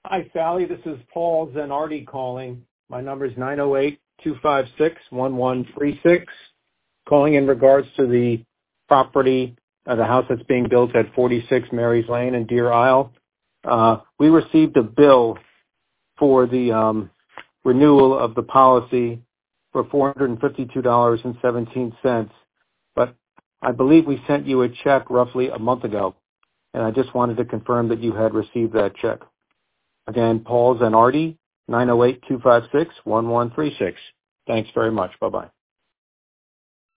Hi, Sally. This is Paul Zanardi calling. My number is 908-256-1136. Calling in regards to the property, the house that's being built at 46 Mary's Lane in Deer Isle. We received a bill for the renewal of the policy for $452.17, but I believe we sent you a check roughly a month ago, and I just wanted to confirm that you had received that check. Again, Paul Zanardi, 908-256-1136. Thanks very much. Bye-bye.